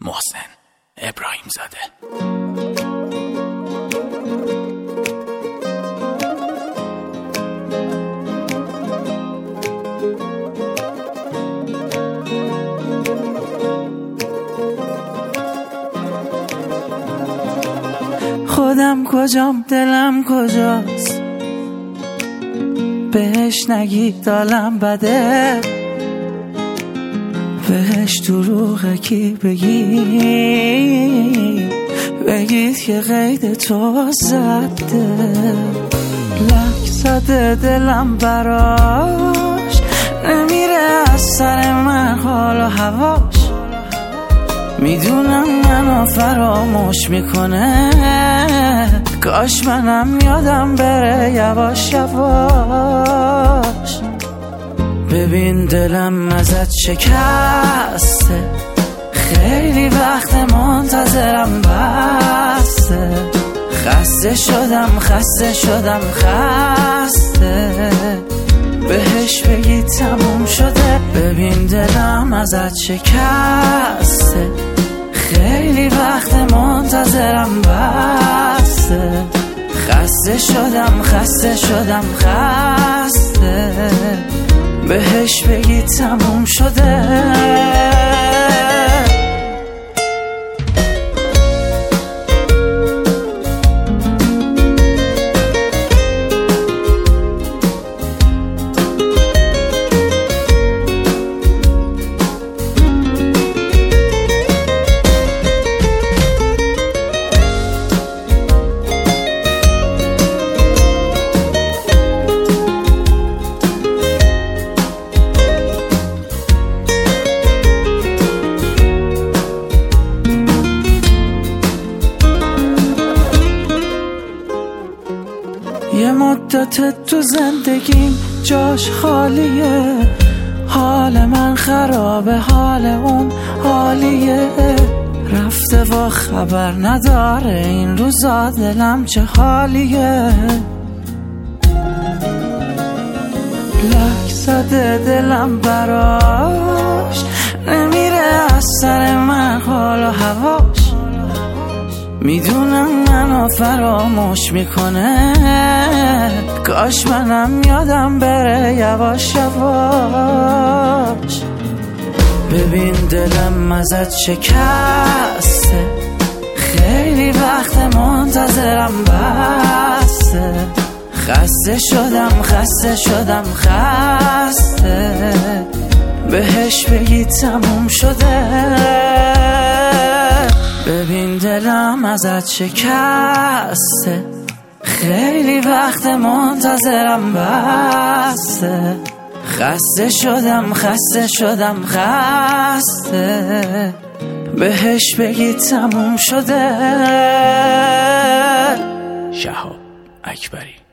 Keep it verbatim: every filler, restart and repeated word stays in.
محسن ابراهیم زاده. خودم کجام دلم کجاست، بهش نگید دالم بده، بهش دروغه کی بگید، بگید که قید تو زده. لک زده دلم براش، نمیره از سر من حال و هواش، میدونم منو فراموش میکنه، کاش منم یادم بره یواش یواش. ببین دلم ازت شکسته، خیلی وقت منتظرم بسته، خسته شدم خسته شدم خسته، بهش بگی تموم شده. ببین دلم ازت شکسته، خیلی وقت منتظرم بسته، خسته شدم خسته شدم خسته، بهش بگی تموم شده. یه مدت تو زندگیم جاش خالیه، حال من خرابه حال اون حالیه، رفته و خبر نداره این روزا دلم چه حالیه. لک زده دلم براش، نمیره از سر من حال و هواش، میدونم منو فراموش میکنه، کاش منم یادم بره یواش یواش. ببین دلم ازت شکسته، خیلی وقت منتظرم بسته، خسته شدم خسته شدم خسته، بهش بگی تموم شده. ببین دلم ازت شکسته، خیلی وقت منتظرم بسته، خسته شدم خسته شدم خسته، بهش بگی تموم شده. شهاب اکبری.